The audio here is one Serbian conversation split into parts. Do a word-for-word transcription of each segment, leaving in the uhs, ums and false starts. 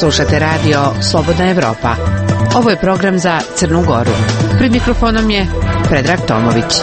Slušate radio Slobodna Evropa. Ovo je program za Crnu Goru. Pred mikrofonom je Predrag Tomović.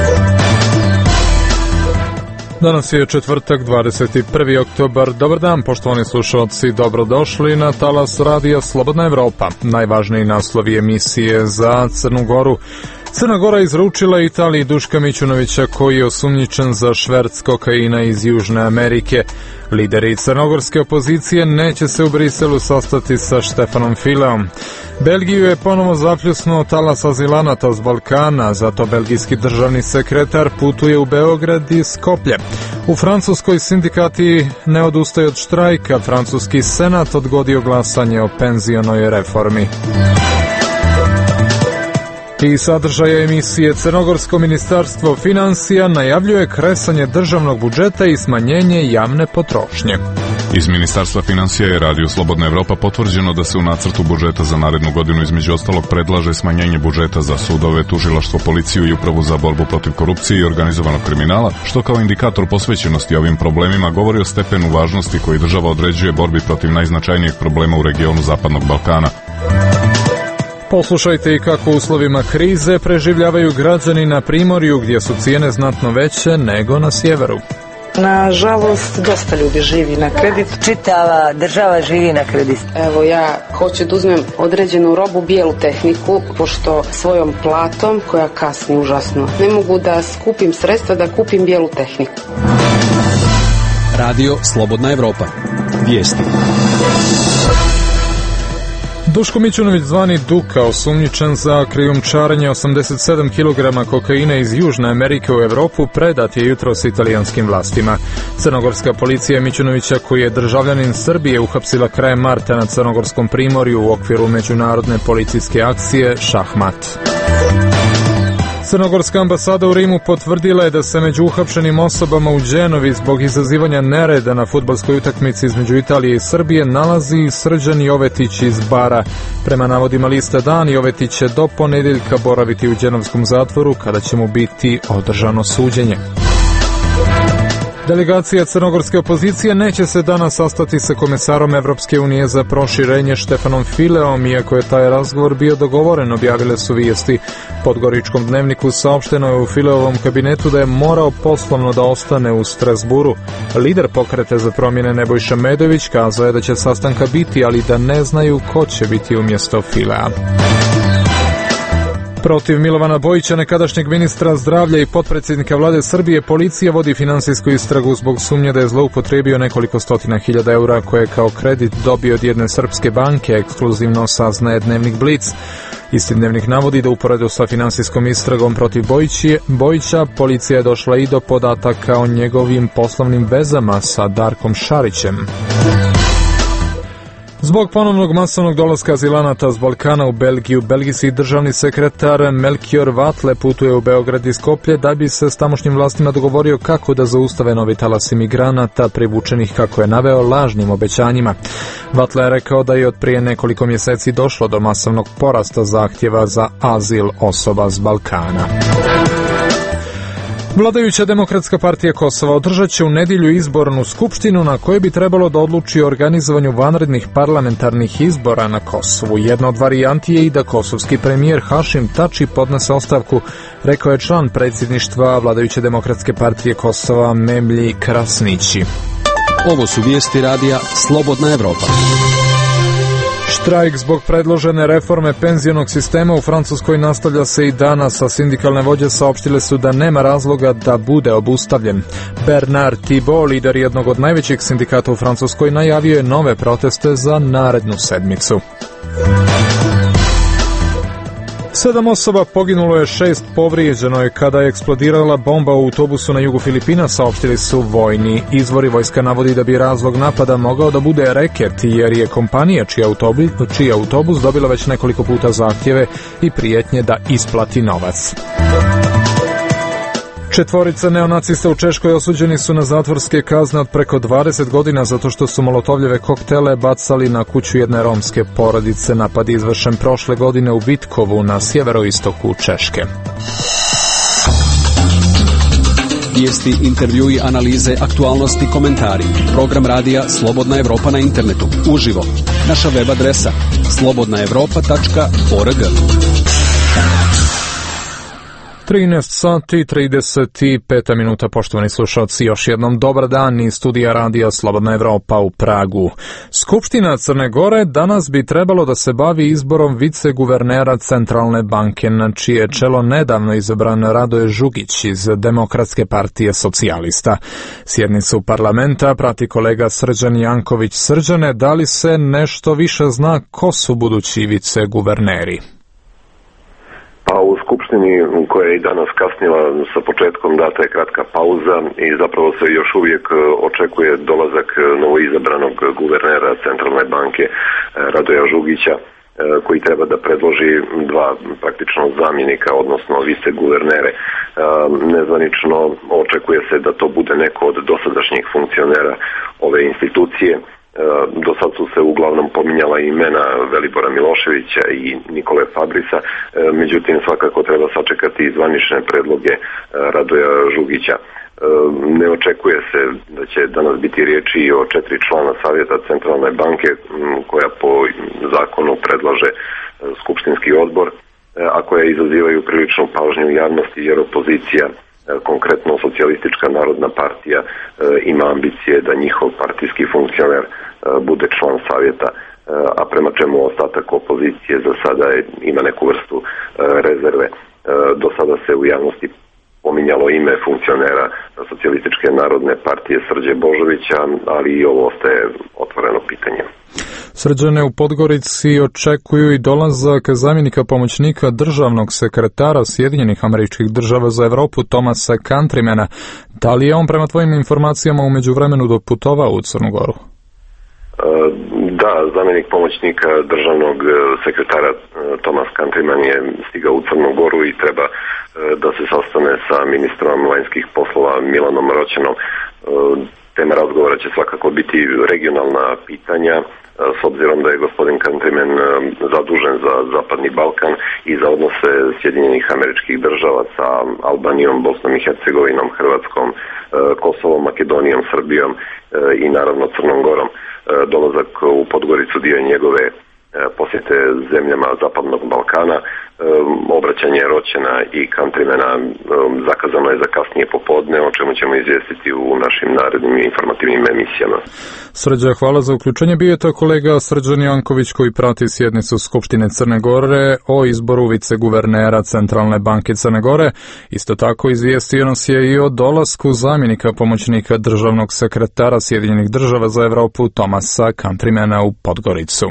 Danas je četvrtak, dvadeset prvi oktobar. Dobar dan, poštovani slušalci, dobrodošli na talas radija Slobodna Evropa. Najvažniji naslovi emisije za Crnu Goru. Crna Gora izručila Italiji Duška Mićunovića, koji je osumnjičen za šverc kokaina iz Južne Amerike. Lideri crnogorske opozicije neće se u Briselu sastati sa Štefanom Fileom. Belgiju je ponovo zapljusnuo talas azilanata s Balkana, zato belgijski državni sekretar putuje u Beograd i Skoplje. U Francuskoj sindikati ne odustaju od štrajka, francuski senat odgodio glasanje o penzionoj reformi. I sadržaja emisije: Crnogorsko ministarstvo financija najavljuje kresanje državnog budžeta i smanjenje javne potrošnje. Iz Ministarstva financija je Radio Slobodna Evropa potvrđeno da se u nacrtu budžeta za narednu godinu između ostalog predlaže smanjenje budžeta za sudove, tužilaštvo, policiju i upravu za borbu protiv korupcije i organizovanog kriminala, što kao indikator posvećenosti ovim problemima govori o stepenu važnosti koji država određuje borbi protiv najznačajnijeg problema u regionu Zapadnog Balkana. Poslušajte i kako u uslovima krize preživljavaju građani na primorju, gdje su cijene znatno veće nego na sjeveru. Nažalost, dosta ljudi živi na kredit. Čitava država živi na kredit. Evo, ja hoću da uzmem određenu robu, bijelu tehniku, pošto svojom platom, koja kasni užasno, ne mogu da skupim sredstva da kupim bijelu tehniku. Radio Slobodna Evropa. Vijesti. Duško Mićunović, zvani Duka, osumnjičen za krijumčarenje osamdeset sedam kilograma kokaina iz Južne Amerike u Evropu, predat je jutros italijanskim vlastima. Crnogorska policija Mićunovića, koji je državljanin Srbije, uhapsila krajem marta na crnogorskom primorju u okviru međunarodne policijske akcije Šahmat. Crnogorska ambasada u Rimu potvrdila je da se među uhapšenim osobama u Đenovi zbog izazivanja nereda na fudbalskoj utakmici između Italije i Srbije nalazi Srđan Jovetić iz Bara. Prema navodima lista Dan, Jovetić će do ponedeljka boraviti u đenovskom zatvoru, kada će mu biti održano suđenje. Delegacija crnogorske opozicije neće se danas sastati sa komesarom Evropske unije za proširenje Štefanom Fileom, iako je taj razgovor bio dogovoren, objavile su vijesti. Podgoričkom dnevniku saopšteno je u Fileovom kabinetu da je morao poslovno da ostane u Strasburu. Lider Pokreta za promjene Nebojša Medović kazao je da će sastanka biti, ali da ne znaju ko će biti umjesto Filea. Protiv Milovana Bojića, nekadašnjeg ministra zdravlja i potpredsjednika vlade Srbije, policija vodi finansijsku istragu zbog sumnje da je zloupotrijebio nekoliko stotina hiljada eura koje je kao kredit dobio od jedne srpske banke, ekskluzivno saznaje Dnevnik Blic. Isti Dnevnik navodi da uporedo sa finansijskom istragom protiv Bojića, policija je došla i do podataka o njegovim poslovnim vezama sa Darkom Šarićem. Zbog ponovnog masovnog dolaska azilanata s Balkana u Belgiju, belgijski državni sekretar Melchior Vatle putuje u Beograd i Skoplje da bi se s tamošnjim vlastima dogovorio kako da zaustave novi talas imigranata privučenih, kako je naveo, lažnim obećanjima. Vatle je rekao da je od prije nekoliko mjeseci došlo do masovnog porasta zahtjeva za azil osoba s Balkana. Vladajuća Demokratska partija Kosova održat će u nedjelju izbornu skupštinu na kojoj bi trebalo da odluči o organizovanju vanrednih parlamentarnih izbora na Kosovu. Jedna od varijanti je i da kosovski premijer Hašim Tači podnese ostavku, rekao je član predsjedništva Vladajuće Demokratske partije Kosova Memlji Krasnići. Ovo su vijesti radija Slobodna Evropa. Štrajk zbog predložene reforme penzionog sistema u Francuskoj nastavlja se i danas, a sindikalne vođe saopštile su da nema razloga da bude obustavljen. Bernard Thibault, lider jednog od najvećih sindikata u Francuskoj, najavio je nove proteste za narednu sedmicu. Sedam osoba poginulo je, šest povrijeđeno je kada je eksplodirala bomba u autobusu na jugu Filipina, saopštili su vojni izvori. Vojska navodi da bi razlog napada mogao da bude reket, jer je kompanija čiji autobus, čiji autobus dobila već nekoliko puta zahtjeve i prijetnje da isplati novac. Četvorica neonacista u Češkoj osuđeni su na zatvorske kazne od preko dvadeset godina zato što su molotovljeve koktele bacali na kuću jedne romske porodice. Napad je izvršen prošle godine u Vitkovu na sjeveroistoku Češke. Vijesti, intervjui, analize, aktualnosti, komentari. Program radija Slobodna Evropa na internetu. Uživo. Naša web adresa slobodna evropa tačka org. trinaest sati trideset pet minuta, poštovani slušalci, još jednom dobar dan iz studija radija Slobodna Evropa u Pragu. Skupština Crne Gore danas bi trebalo da se bavi izborom viceguvernera Centralne banke, na čije čelo nedavno izabran Radoje Žugić iz Demokratske partije socijalista. Sjednicu parlamenta prati kolega Srđan Janković. Srđane, da li se nešto više zna ko su budući viceguverneri? Pa u Skupštini koja je i danas kasnila sa početkom data je kratka pauza i zapravo se još uvijek očekuje dolazak novoizabranog guvernera Centralne banke Radoja Žugića, koji treba da predloži dva praktično zamjenika, odnosno viceguvernere. Nezvanično očekuje se da to bude neko od dosadašnjih funkcionera ove institucije. Do sad su se uglavnom pominjala imena Velibora Miloševića i Nikole Fabrisa, međutim svakako treba sačekati i zvanične predloge Radoja Žugića. Ne očekuje se da će danas biti riječi o četiri člana Savjeta Centralne banke koja po zakonu predlaže skupštinski odbor, a koja izazivaju priličnu pažnju u javnosti jer opozicija, konkretno Socijalistička narodna partija, ima ambicije da njihov partijski funkcioner bude član savjeta, a prema čemu ostatak opozicije za sada ima neku vrstu rezerve. Do sada se u javnosti pominjalo ime funkcionera Socijalističke narodne partije Srđe Božovića, ali i ovo ostaje otvoreno pitanje. Srđane, u Podgorici očekuju i dolazak zamjenika pomoćnika državnog sekretara Sjedinjenih Američkih Država za Evropu Thomasa Countrymana. Da li je on prema tvojim informacijama u međuvremenu doputovao u Crnu Goru? Da, zamjenik pomoćnika državnog sekretara Thomas Countryman je stigao u Crnu Goru i treba da se sastane sa ministrom vanjskih poslova Milanom Roćenom. Tema razgovora će svakako biti regionalna pitanja, s obzirom da je gospodin Countryman zadužen za Zapadni Balkan i za odnose Sjedinjenih Američkih Država sa Albanijom, Bosnom i Hercegovinom, Hrvatskom, Kosovom, Makedonijom, Srbijom i naravno Crnom Gorom. Dolazak u Podgoricu dio njegove posjete zemljama Zapadnog Balkana. Obraćanje Roćena i Countrymana zakazano je za kasnije popodne, o čemu ćemo izvijestiti u našim narednim informativnim emisijama. Srđa, hvala za uključenje. Bio je to kolega Srđan Janković koji prati sjednicu Skupštine Crne Gore o izboru viceguvernera Centralne banke Crne Gore. Isto tako izvijestio nas je i o dolasku zamjenika pomoćnika državnog sekretara Sjedinjenih Država za Evropu Thomasa Countrymana u Podgoricu.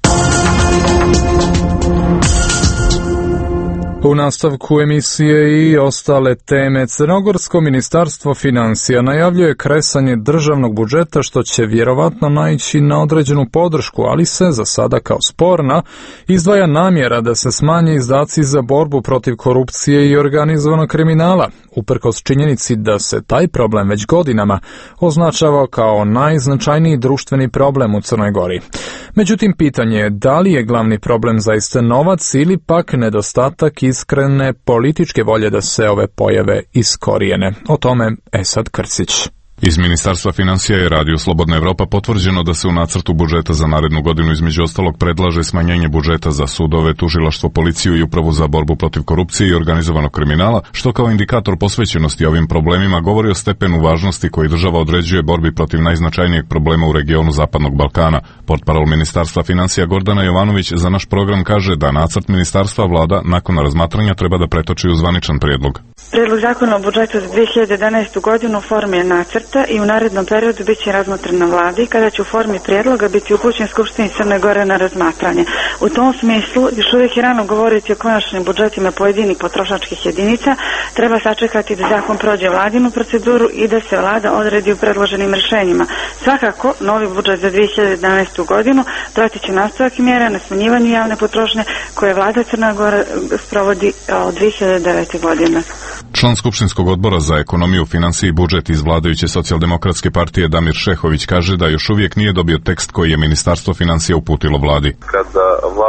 U nastavku emisije i ostale teme, Crnogorsko ministarstvo financija najavljuje kresanje državnog budžeta što će vjerovatno naići na određenu podršku, ali se za sada kao sporna izdvaja namjera da se smanje izdaci za borbu protiv korupcije i organizovanog kriminala, uprkos činjenici da se taj problem već godinama označava kao najznačajniji društveni problem u Crnoj Gori. Međutim, pitanje je da li je glavni problem zaista novac ili pak nedostatak iskrene političke volje da se ove pojave iskorijene. O tome Esad Krcić. Iz Ministarstva financija je Radio Slobodna Evropa potvrđeno da se u nacrtu budžeta za narednu godinu između ostalog predlaže smanjenje budžeta za sudove, tužilaštvo, policiju i upravu za borbu protiv korupcije i organizovanog kriminala, što kao indikator posvećenosti ovim problemima govori o stepenu važnosti koji država određuje borbi protiv najznačajnijeg problema u regionu Zapadnog Balkana. Portparol Ministarstva financija Gordana Jovanović za naš program kaže da nacrt Ministarstva vlada nakon razmatranja treba da pretoči u zvaničan prijedlog. Prijedlog zakona o budžetu za dve hiljade jedanaestu godinu u formi je nacrta i u narednom periodu bit će razmotren na vladi, kada će u formi prijedloga biti upućen Skupštini Crne Gore na razmatranje. U tom smislu, još uvijek je rano govoriti o konačnim budžetima pojedinih potrošačkih jedinica, treba sačekati da zakon prođe vladinu proceduru i da se vlada odredi u predloženim rješenjima. Svakako, novi budžet za dve hiljade jedanaestu godinu pratit će nastavak mjera na smanjivanju javne potrošnje koje vlada Crna Gora sprovodi od dve hiljade devete. godine. Član Skupštinskog odbora za ekonomiju, financije i budžet iz vladajuće Socijaldemokratske partije Damir Šehović kaže da još uvijek nije dobio tekst koji je Ministarstvo financija uputilo vladi. Kada vlada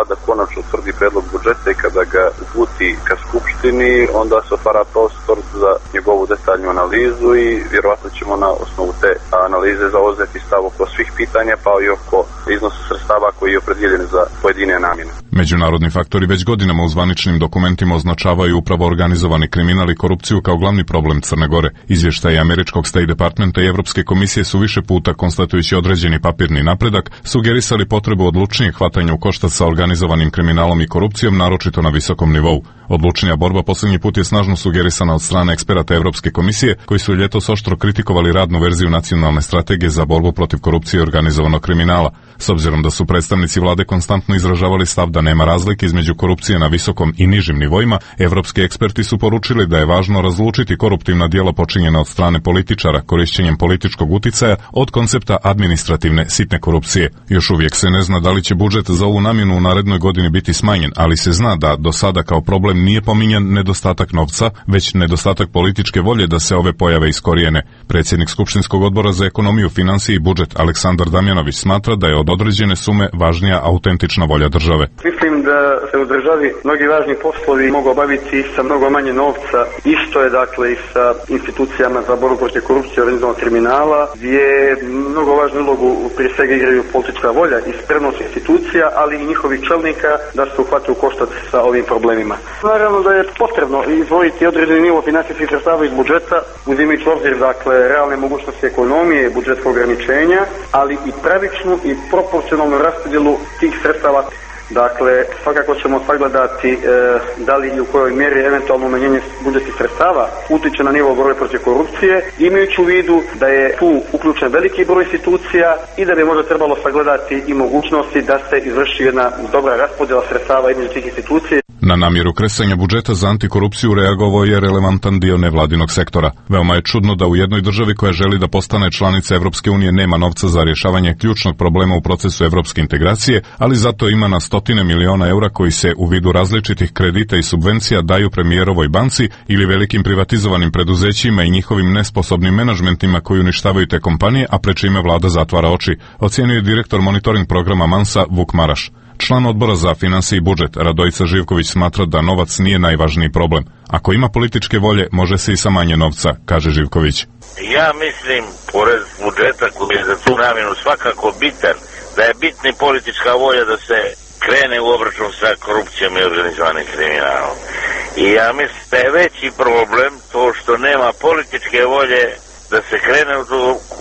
vlada konačno utvrdi predlog budžeta i kada ga uputi ka skupštini, onda se otvara prostor za njegovu detaljnu analizu i vjerovatno ćemo na osnovu te analize zauzeti stav oko svih pitanja, pa i oko iznosa sredstava koji je opredjeljen za pojedine namjene. Međunarodni faktori već godinama u zvaničnim dokumentima označavaju upravo organizovani kriminal i korupciju kao glavni problem Crne Gore. Izvještaji američkog State Departmenta i Evropske komisije su više puta, konstatujući određeni papirni napredak, sugerisali potrebu odlučnijeg hvatanja u koštac sa organizovanim kriminalom i korupcijom, naročito na visokom nivou. Odlučnija borba posljednji put je snažno sugerisana od strane eksperata Evropske komisije, koji su ljetos oštro kritikovali radnu verziju nacionalne strategije za borbu protiv korupcije i organizovanog kriminala. S obzirom da su predstavnici vlade konstantno izražavali stav da nema razlike između korupcije na visokom i nižim nivoima, evropski eksperti su poručili da je važno razlučiti koruptivna djela počinjena od strane političara korišćenjem političkog uticaja od koncepta administrativne sitne korupcije. Još uvijek se ne zna da li će budžet za ovu namjenu u narednoj godini biti smanjen, ali se zna da do sada kao problem nije pominjan nedostatak novca, već nedostatak političke volje da se ove pojave iskorijene. Predsjednik Skupštinskog odbora za ekonomiju, financije i budžet Aleksandar Damjanović smatra da je od određene sume važnija autentična volja države. Mislim da se u državi mnogi važni poslovi mogu obaviti sa mnogo manje novca. Isto je dakle i sa institucijama za borbu protiv korupcije i organizovanog kriminala, gdje mnogo važnu ulogu prije svega igraju politička volja i spremnost institucija, ali i njihovih čelnika da se uhvate u koštac sa ovim problemima. Naravno da je potrebno izdvojiti određeni nivo financijskih sredstava iz budžeta, uzimajući u obzir dakle realne mogućnosti ekonomije i budžetskog ograničenja, ali i pravičnu i proporcionalnu raspodjelu tih sredstava. Dakle, svakako ćemo sagledati e, da li i u kojoj mjeri eventualno umanjenje budžetskih sredstava utiče na nivo borbe protiv korupcije, imajući u vidu da je tu uključen veliki broj institucija i da bi možda trebalo sagledati i mogućnosti da se izvrši jedna dobra raspodjela sredstava između tih institucija. Na namjeru kresanja budžeta za antikorupciju reagovao je relevantan dio nevladinog sektora. Veoma je čudno da u jednoj državi koja želi da postane članica Evropske unije nema novca za rješavanje ključnog problema u procesu evropske integracije, ali zato ima na stotine miliona eura koji se u vidu različitih kredita i subvencija daju premijerovoj banci ili velikim privatizovanim preduzećima i njihovim nesposobnim menadžmentima koji uništavaju te kompanije, a pre čime vlada zatvara oči, ocjenio je direktor monitoring programa Mansa Vuk Maraš. Član odbora za financije i budžet Radojica Živković smatra da novac nije najvažniji problem. Ako ima političke volje, može se i sa manje novca, kaže Živković. Ja mislim, pored budžeta koji je za tu namjenu svakako bitan, da je bitna i politička volja da se krene u obračun sa korupcijom i organizovanim kriminalom. I ja mislim da je veći problem to što nema političke volje da se krene u,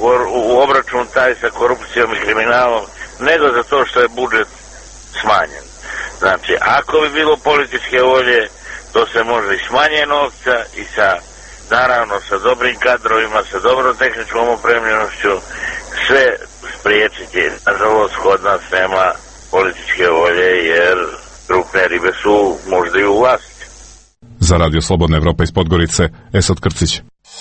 u obračun taj sa korupcijom i kriminalom, nego za to što je budžet smanjen. Znači, ako bi bilo političke volje, to se može i smanje novca i sa, naravno, sa dobrim kadrovima, sa dobrom tehničkom opremljenošću, sve spriječiti. Nažalost, kod nas nema političke volje, jer krupne ribe su možda i u vlasti. Za Radio Slobodna Evropa iz Podgorice, Esad Krcić.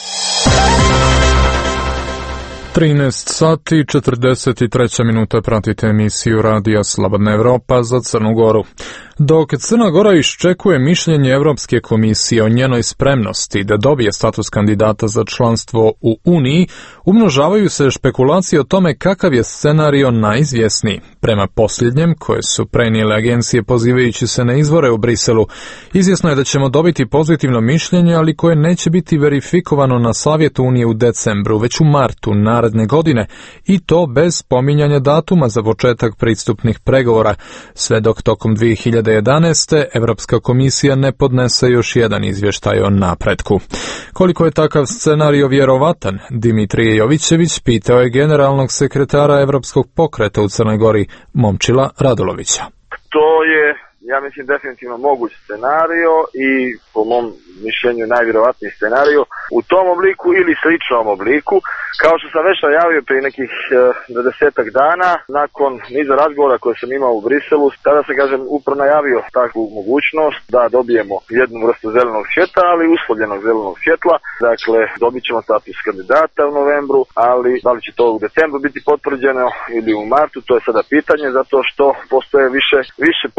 trinaest sati četrdeset tri minuta pratite emisiju Radija Slobodna Evropa za Crnu Goru. Dok Crna Gora iščekuje mišljenje Evropske komisije o njenoj spremnosti da dobije status kandidata za članstvo u Uniji, umnožavaju se špekulacije o tome kakav je scenario najizvjesniji. Prema posljednjem, koje su prenijele agencije pozivajući se na izvore u Briselu, izvjesno je da ćemo dobiti pozitivno mišljenje, ali koje neće biti verifikovano na Savjetu Unije u decembru, već u martu naredne godine, i to bez spominjanja datuma za početak pristupnih pregovora, sve dok tokom dvije hiljade jedanaeste. Evropska komisija ne podnese još jedan izvještaj o napretku. Koliko je takav scenario vjerovatan, Dimitrije Jovićević pitao je generalnog sekretara Evropskog pokreta u Crnoj Gori, Momčila Radulovića. To je, ja mislim, definitivno moguć scenario i po mom mišljenju najvjerovatniji scenario u tom obliku ili sličnom obliku. Kao što sam već najavio prije nekih dvadesetak dana, nakon niza razgovora koje sam imao u Briselu, tada sam, kažem, upravo najavio takvu mogućnost da dobijemo jednu vrstu zelenog svjetla, ali uslovljenog zelenog svjetla. Dakle, dobit ćemo status kandidata u novembru, ali da li će to u decembru biti potvrđeno ili u martu, to je sada pitanje, zato što postoje više, više podvarijanti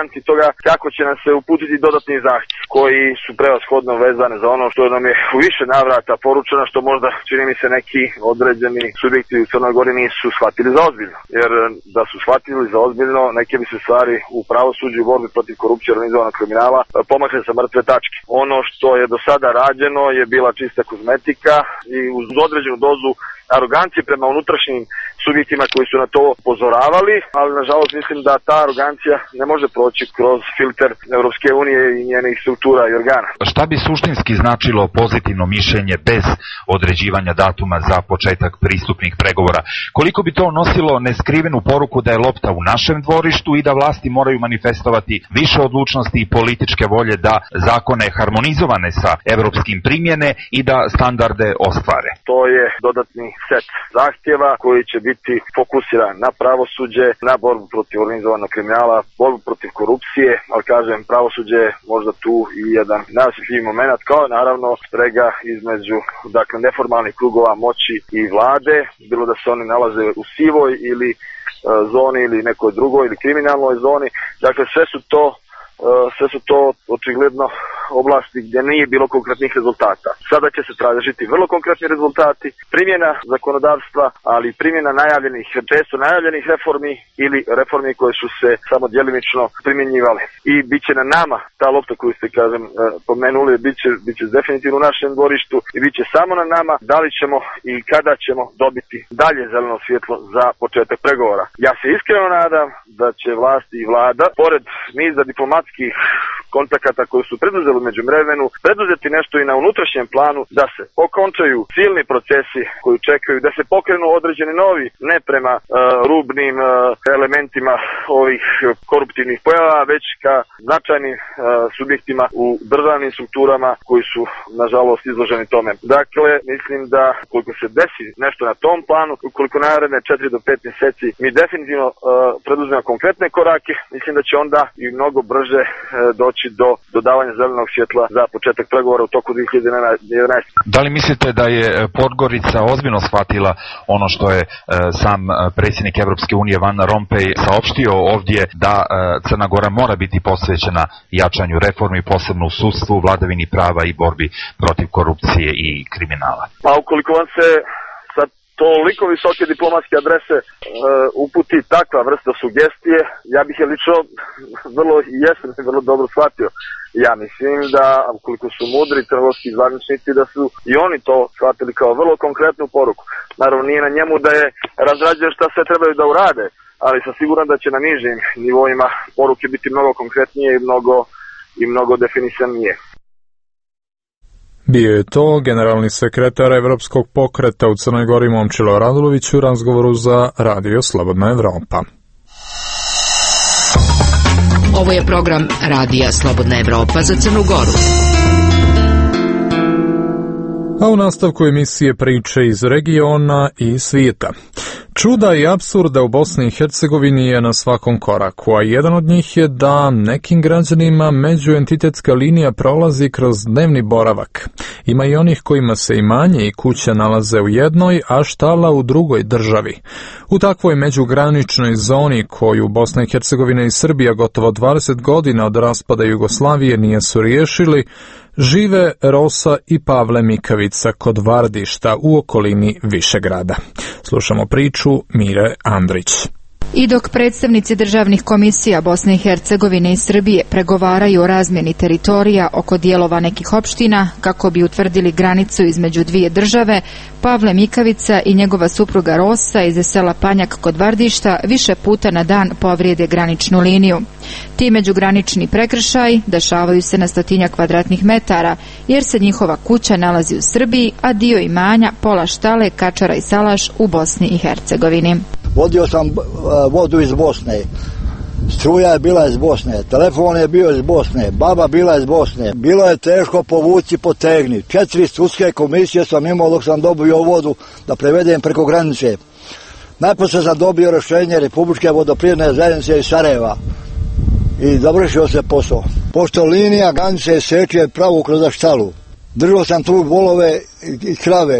varijanti toga kako će nam se uputiti dodatni zahtjev, koji su prevashodno vezane za ono što nam je u više navrata poručeno, što možda čini mi se neki određeni subjekti u Crnoj Gori nisu shvatili za ozbiljno. Jer da su shvatili za ozbiljno, neke bi se stvari u pravosuđu i borbi protiv korupcije i organizovanog kriminala pomakle sa mrtve tačke. Ono što je do sada rađeno je bila čista kozmetika i uz određenu dozu arogancije prema unutrašnjim subjektima koji su na to upozoravali, ali nažalost mislim da ta arogancija ne može proći kroz filter Europske unije i njenih struktura i organa. Šta bi suštinski značilo pozitivno mišljenje bez određivanja datuma za početak pristupnih pregovora? Koliko bi to nosilo neskrivenu poruku da je lopta u našem dvorištu i da vlasti moraju manifestovati više odlučnosti i političke volje da zakone harmonizovane sa evropskim primjene i da standarde ostvare? To je dodatni set zahtjeva koji će biti fokusiran na pravosuđe, na borbu protiv organizovanog kriminala, borbu protiv korupcije, ali kažem, pravosuđe je možda tu i jedan najosjetljiviji moment, kao naravno sprega između dakle, neformalnih krugova moći i vlade, bilo da se oni nalaze u sivoj ili uh, zoni ili nekoj drugoj ili kriminalnoj zoni. Dakle, sve su to Uh, sve su to očigledno oblasti gdje nije bilo konkretnih rezultata. Sada će se tražiti vrlo konkretni rezultati, primjena zakonodavstva, ali primjena najavljenih, često najavljenih reformi ili reformi koje su se samo djelimično primjenjivale. I bit će na nama ta lopta koju ste, kažem, uh, pomenuli, bit će, bit će definitivno u našem dvorištu i bit će samo na nama da li ćemo i kada ćemo dobiti dalje zeleno svjetlo za početak pregovora. Ja se iskreno nadam da će vlasti i vlada, pored niza diplomatskih kontakata koji su preduzeli među vremenu, preduzeti nešto i na unutrašnjem planu da se okončaju silni procesi koji čekaju, da se pokrenu određeni novi, ne prema uh, rubnim uh, elementima ovih koruptivnih pojava, već ka značajnim uh, subjektima u državnim strukturama koji su nažalost izloženi tome. Dakle, mislim da koliko se desi nešto na tom planu, ukoliko naredne četiri do pet mjeseci mi definitivno uh, preduzmemo konkretne korake, mislim da će onda i mnogo brže uh, doći do dodavanja zelenog svjetla za početak pregovora u toku dvije hiljade jedanaeste. Da li mislite da je Podgorica ozbiljno shvatila ono što je uh, sam uh, predsjednik Evropske unije Van Rompuy saopštio ovdje, da uh, Crna Gora mora biti posvećena jačanju reformi, posebno u sudstvu, vladavini prava i borbi protiv korupcije i kriminala? Pa ukoliko vam se sa toliko visoke diplomatske adrese uh, uputi takva vrsta sugestije, ja bih je lično vrlo jesam i vrlo dobro shvatio. Ja mislim da ukoliko su mudri crnogorski zvaničnici, da su i oni to shvatili kao vrlo konkretnu poruku. Naravno nije na njemu da je razrađuje šta sve trebaju da urade, ali sam siguran da će na nižim nivoima poruke biti mnogo konkretnije i mnogo, i mnogo definisanije. Bio je to generalni sekretar Evropskog pokreta u Crnoj Gori Momčilo Radulović u razgovoru za Radio Slobodna Evropa. Ovo je program Radija Slobodna Evropa za Crnu Goru. A u nastavku emisije priče iz regiona i svijeta. Čuda i apsurda u Bosni i Hercegovini je na svakom koraku, a jedan od njih je da nekim građanima međuentitetska linija prolazi kroz dnevni boravak. Ima i onih kojima se imanje i kuća nalaze u jednoj, a štala u drugoj državi. U takvoj međugraničnoj zoni koju Bosna i Hercegovina i Srbija gotovo dvadeset godina od raspada Jugoslavije nisu riješili, žive Rosa i Pavle Mikavica kod Vardišta u okolini Višegrada. Slušamo priču Mire Andrić. I dok predstavnici državnih komisija Bosne i Hercegovine i Srbije pregovaraju o razmjeni teritorija oko dijelova nekih opština kako bi utvrdili granicu između dvije države, Pavle Mikavica i njegova supruga Rosa iz sela Panjak kod Vardišta više puta na dan povrijede graničnu liniju. Ti međugranični prekršaji dešavaju se na stotinjak kvadratnih metara, jer se njihova kuća nalazi u Srbiji, a dio imanja, pola štale, kačara i salaš u Bosni i Hercegovini. Vodio sam uh, vodu iz Bosne, struja je bila iz Bosne, telefon je bio iz Bosne, baba bila iz Bosne. Bilo je teško povući potegni. Četiri sudske komisije sam imao dok sam dobio vodu da prevedem preko granice. Najposlije sam dobio rješenje Republičke vodoprivredne zajednice iz Sarajeva i završio se posao. Pošto linija granice seče pravo kroz štalu, držao sam tu volove i krave.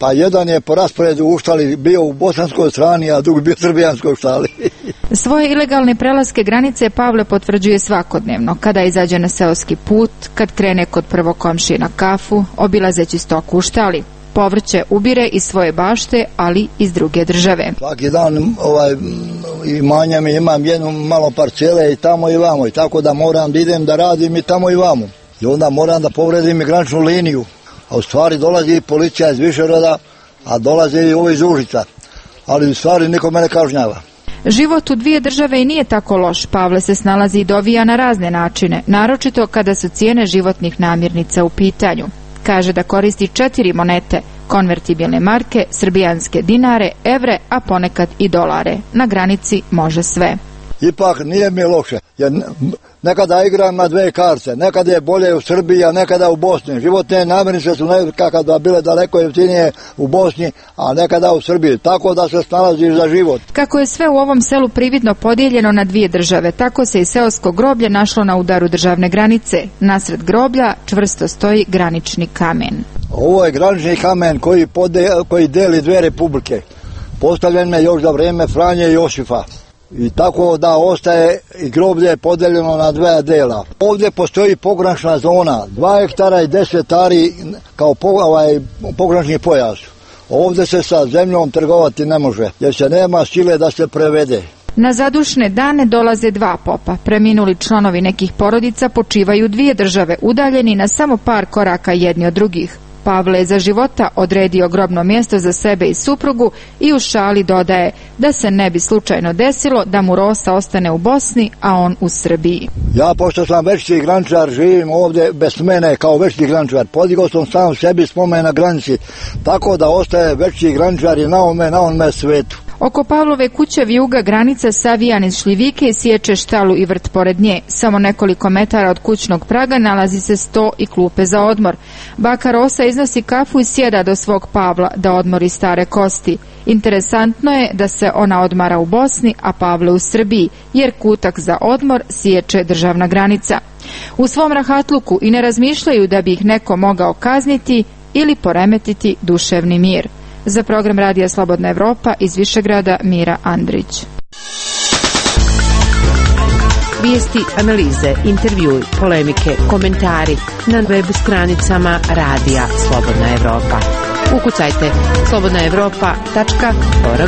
pa jedan je po rasporedu u štali bio u bosanskoj strani, a drugi bio u srbijanskoj štali. Svoje ilegalne prelaske granice Pavle potvrđuje svakodnevno, kada izađe na seoski put, kad krene kod prvog komšije na kafu, obilazeći stoku u štali. Povrće ubire iz svoje bašte, ali iz druge države. Svaki dan ovaj, imanjem imam jednu malo parcele i tamo i vamo, i tako da moram da idem da radim i tamo i vamo. I onda moram da povredim i graničnu liniju. A u stvari dolazi policija iz Višegrada, a dolaze i ovo iz Užica. Ali u stvari niko mene kažnjava. Život u dvije države i nije tako loš. Pavle se snalazi i dovija na razne načine, naročito kada su cijene životnih namirnica u pitanju. Kaže da koristi četiri monete, konvertibilne marke, srbijanske dinare, evre, a ponekad i dolare. Na granici može sve. Ipak nije mi loše, jer nekada igram na dve karte, nekada je bolje u Srbiji, a nekada u Bosni. Životne namirnice su nekada bile daleko jeftinije u Bosni, a nekada u Srbiji, tako da se snalaziš za život. Kako je sve u ovom selu prividno podijeljeno na dvije države, tako se i seosko groblje našlo na udaru državne granice. Nasred groblja čvrsto stoji granični kamen. Ovo je granični kamen koji, pode, koji deli dve republike. Postavljen je još za vrijeme Franje i Josifa. I tako da ostaje i groblje podeljeno na dva dela. Ovdje postoji pogranična zona, dva hektara i deset ari kao po, ovaj, pogranični pojas. Ovdje se sa zemljom trgovati ne može, jer se nema sile da se prevede. Na zadušne dane dolaze dva popa. Preminuli članovi nekih porodica počivaju dvije države, udaljeni na samo par koraka jedni od drugih. Pavle je za života odredio grobno mjesto za sebe i suprugu i u šali dodaje da se ne bi slučajno desilo da mu Rosa ostane u Bosni, a on u Srbiji. Ja, pošto sam večiti graničar, živim ovdje bez mene kao večiti graničar. Podigao sam sam sebi spomen na granici, tako da ostaje večiti graničar i na ovome, na onome svetu. Oko Pavlove kuće vijuga granica savijan iz šljivike i sječe štalu i vrt pored nje. Samo nekoliko metara od kućnog praga nalazi se sto i klupe za odmor. Baka Rosa iznosi kafu i sjeda do svog Pavla da odmori stare kosti. Interesantno je da se ona odmara u Bosni, a Pavle u Srbiji, jer kutak za odmor sječe državna granica. U svom rahatluku i ne razmišljaju da bi ih neko mogao kazniti ili poremetiti duševni mir. Za program Radija Slobodna Evropa iz Višegrada Mira Andrić. Vijesti, analize, intervjui, polemike, komentari na web stranicama Radija Slobodna Evropa. Ukucajte slobodna evropa tačka org.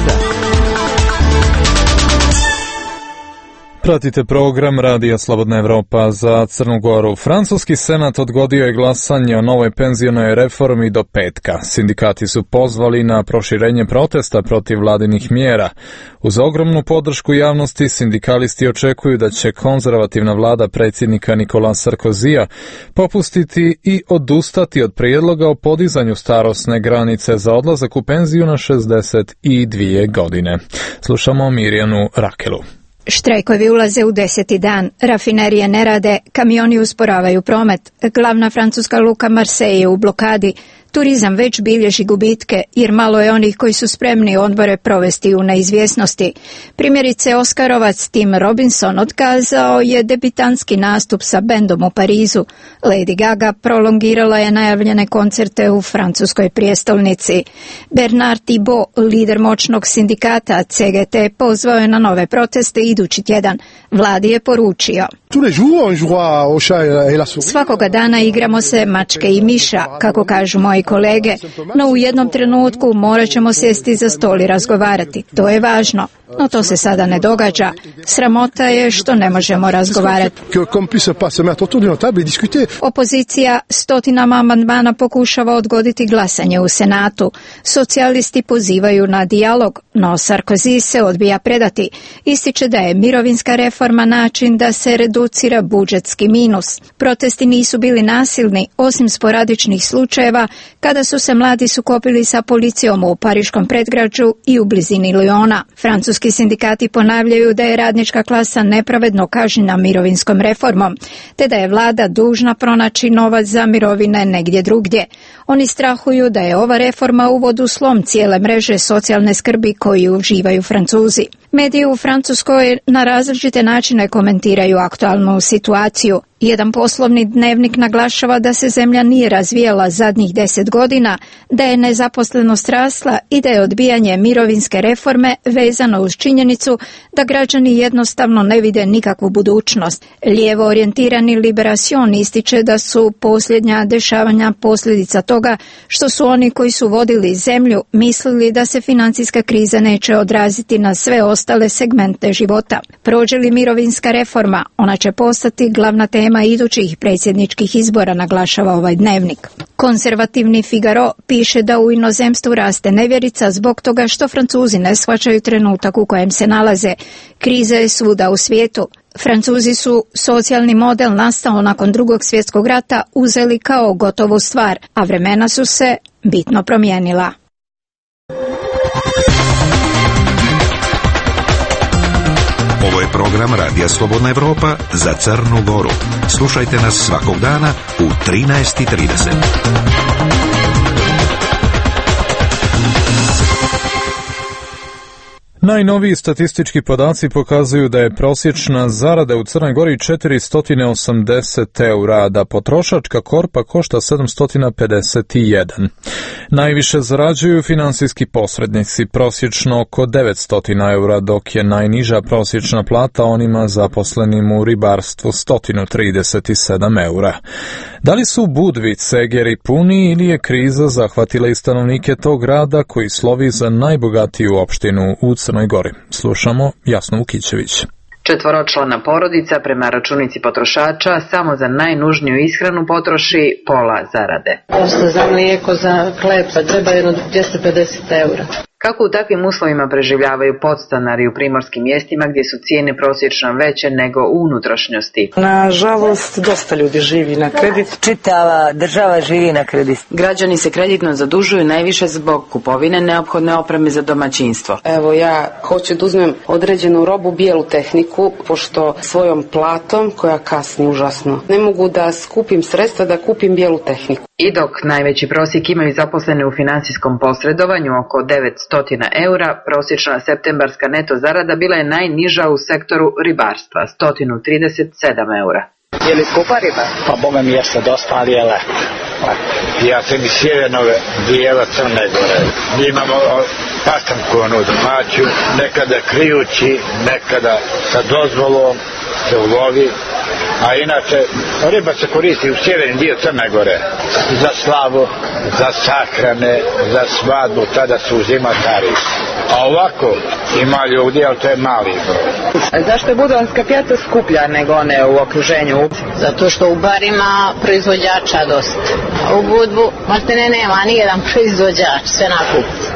Pratite program Radija Slobodna Evropa za Crnu Goru. Francuski senat odgodio je glasanje o novoj penzionoj reformi do petka. Sindikati su pozvali na proširenje protesta protiv vladinih mjera. Uz ogromnu podršku javnosti, sindikalisti očekuju da će konzervativna vlada predsjednika Nikola Sarkozija popustiti i odustati od prijedloga o podizanju starosne granice za odlazak u penziju na šezdeset dvije godine. Slušamo Mirjanu Rakelu. Štrajkovi ulaze u deseti dan, rafinerije ne rade, kamioni usporavaju promet, glavna francuska luka Marseille je u blokadi, turizam već bilježi gubitke jer malo je onih koji su spremni odmore provesti u neizvjesnosti. Primjerice Oskarovac Tim Robinson otkazao je debitanski nastup sa bendom u Parizu. Lady Gaga prolongirala je najavljene koncerte u francuskoj prijestolnici. Bernard Thibault, lider moćnog sindikata C G T, pozvao je na nove proteste idući tjedan. Vladi je poručio: svakoga dana igramo se mačke i miša, kako kažu moji kolege, no u jednom trenutku morat ćemo sjesti za stol i razgovarati. To je važno, no to se sada ne događa. Sramota je što ne možemo razgovarati. Opozicija stotinama amandmana pokušava odgoditi glasanje u Senatu. Socijalisti pozivaju na dijalog, no Sarkozy se odbija predati. Ističe da je mirovinska reforma način da se reducira budžetski minus. Protesti nisu bili nasilni, osim sporadičnih slučajeva kada su se mladi sukobili sa policijom u pariškom predgrađu i u blizini Lyona. Francuski sindikati ponavljaju da je radnička klasa nepravedno kažnjena mirovinskom reformom, te da je vlada dužna pronaći novac za mirovine negdje drugdje. Oni strahuju da je ova reforma uvod u slom cijele mreže socijalne skrbi koju uživaju Francuzi. Mediji u Francuskoj na različite načine komentiraju aktualnu situaciju. Jedan poslovni dnevnik naglašava da se zemlja nije razvijala zadnjih deset godina, da je nezaposlenost rasla i da je odbijanje mirovinske reforme vezano uz činjenicu da građani jednostavno ne vide nikakvu budućnost. Lijevo orijentirani Liberation ističe da su posljednja dešavanja posljedica toga što su oni koji su vodili zemlju mislili da se financijska kriza neće odraziti na sve ostale segmente života. Prođe li mirovinska reforma, ona će postati glavna tema idućih predsjedničkih izbora, naglašava ovaj dnevnik. Konzervativni Figaro piše da u inozemstvu raste nevjerica zbog toga što Francuzi ne shvaćaju trenutak u kojem se nalaze. Kriza je svuda u svijetu. Francuzi su socijalni model nastao nakon drugog svjetskog rata uzeli kao gotovu stvar, a vremena su se bitno promijenila. Ovo je program Radija Slobodna Evropa za Crnu Goru. Slušajte nas svakog dana u trinaest i trideset. Najnoviji statistički podaci pokazuju da je prosječna zarada u Crnoj Gori četiristo osamdeset eura, a da potrošačka korpa košta sedamsto pedeset jedan. Najviše zarađuju finansijski posrednici, prosječno oko devetsto eura, dok je najniža prosječna plata onima zaposlenim u ribarstvu sto trideset sedam eura. Da li su Budvi, cegeri puni ili je kriza zahvatila i stanovnike tog grada koji slovi za najbogatiju opštinu u Crnoj Gori? Slušamo Jasnu Vukićević. Četvoročlana porodica prema računici potrošača samo za najnužniju ishranu potroši pola zarade. Osta za mlijeko, za hleb, pa treba jedno dvjesto pedeset eura. Kako u takvim uslovima preživljavaju podstanari u primorskim mjestima gdje su cijene prosječno veće nego u unutrašnjosti? Nažalost, dosta ljudi živi na kredit. Čitava država živi na kredit. Građani se kreditno zadužuju najviše zbog kupovine neophodne opreme za domaćinstvo. Evo, ja hoću da uzmem određenu robu, bijelu tehniku, pošto svojom platom, koja kasni užasno, ne mogu da skupim sredstva da kupim bijelu tehniku. I dok najveći prosjek imaju zaposlene u financijskom posredovanju oko devetsto eura, prosječna septembarska neto zarada bila je najniža u sektoru ribarstva, sto trideset sedam eura. Je li skupa riba? Pa boga mi jeste dosta, ali je lepo. Ja sam iz sjevernog dijela Crne Gore. Mi imamo pastanku onu domaću, nekada krijući, nekada sa dozvolom se ulovi. A inače, riba se koristi u sjeverni dio Crne Gore za slavu, za sahrane, za svadbu, tada su uzima taris. A ovako ima ljudi, ali to je mali broj. Zašto je budvanska pijaca skuplja nego one u okruženju? Zato što u barima proizvođača dosta. A u Budvu maltene nema nijedan proizvođač, sve nakupci.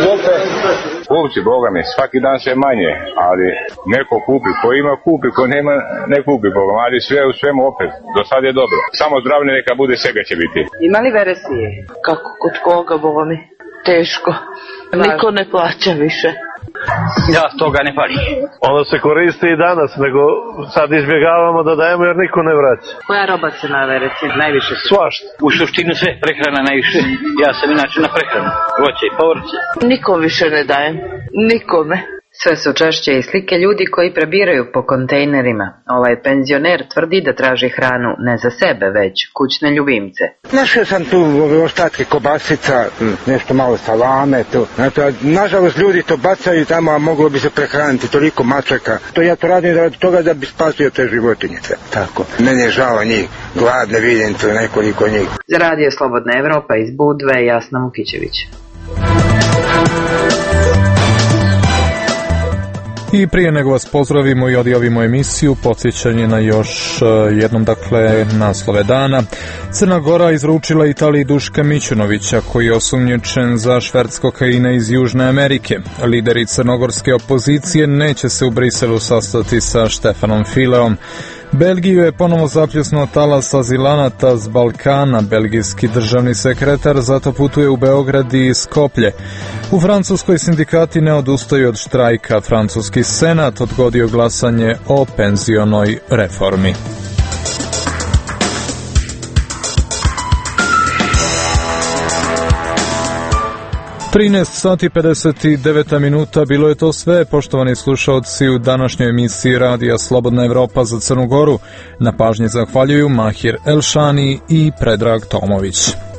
Kupci, boga mi, svaki dan sve manje, ali neko kupi, ko ima kupi, ko nema ne kupi, boga, ali sve u svemu opet, do sad je dobro. Samo zdravlje neka bude, svega će biti. Ima li veresije? Kako kod koga, boga mi, teško. Niko ne plaća više. Ja, toga ne pali. Ono se koristi i danas, nego sad izbjegavamo da dajemo jer niko ne vraća. Koja roba se na vereci najviše? Svašta. U suštini sve, prehrana najviše. Ja sam inače na prehranu, voće i povrće. Nikom više ne dajem, nikome. Sve su češće i slike ljudi koji prebiraju po kontejnerima. Ovaj penzioner tvrdi da traži hranu ne za sebe, već kućne ljubimce. Našao sam tu ostatke kobasica, nešto malo salame. Tu. Znate, nažalost ljudi to bacaju tamo, a moglo bi se prehraniti toliko mačaka. To ja to radim radi toga da bi spasio te životinjice. Tako. Mene je žao njih, gladne vidim tu nekoliko njih. Za Radio Slobodna Evropa iz Budve, Jasna Vukićević. I prije nego vas pozdravimo i odjavimo emisiju, podsjećanje na još jednom, dakle, naslove dana. Crna Gora izručila Italiji Duška Mićunovića, koji je osumnjičen za šverc kokaina iz Južne Amerike. Lideri crnogorske opozicije neće se u Briselu sastati sa Štefanom Fileom. Belgiju je ponovo zapljusnuo talas azilanata s Balkana. Belgijski državni sekretar zato putuje u Beograd i Skoplje. U Francuskoj sindikati ne odustaju od štrajka. Francuski senat odgodio glasanje o penzionoj reformi. trinaest sati pedeset devet minuta, bilo je to sve, poštovani slušaoci, u današnjoj emisiji Radija Slobodna Evropa za Crnu Goru. Na pažnji zahvaljuju Mahir Elšani i Predrag Tomović.